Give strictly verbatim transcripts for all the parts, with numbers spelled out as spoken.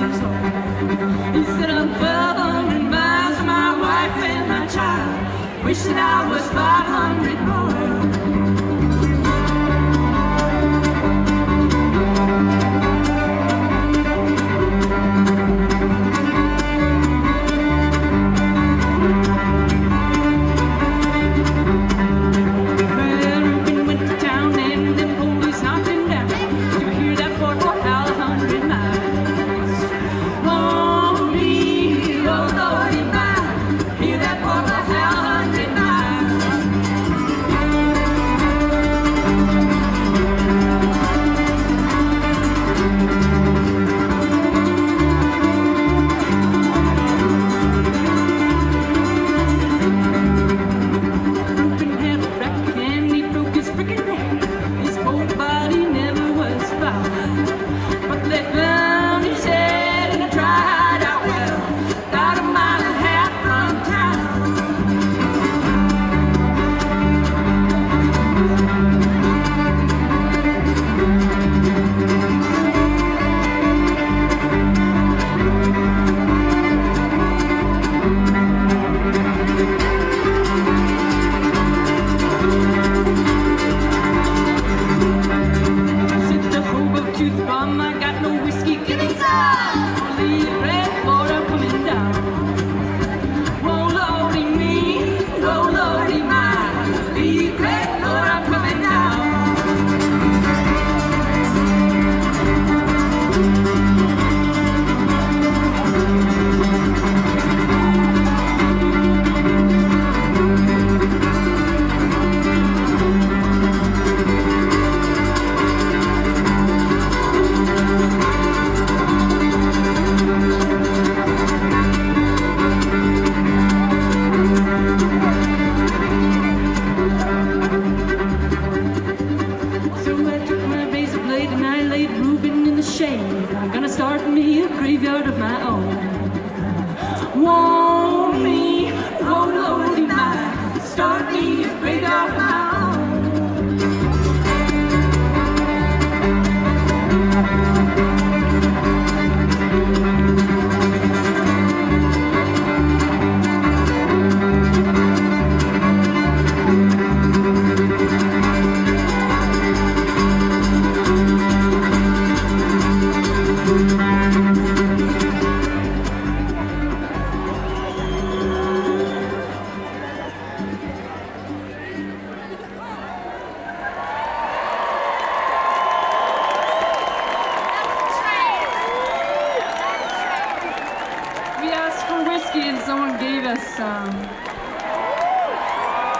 years old. He said, I'm twelve hundred miles from my wife and my child. Wish that I was five hundred more. I'm gonna start me a graveyard of my own. Want me, oh Lordy my, start me a graveyard of my own. And someone gave us some.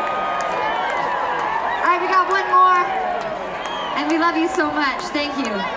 All right, we got one more, and we love you so much. Thank you.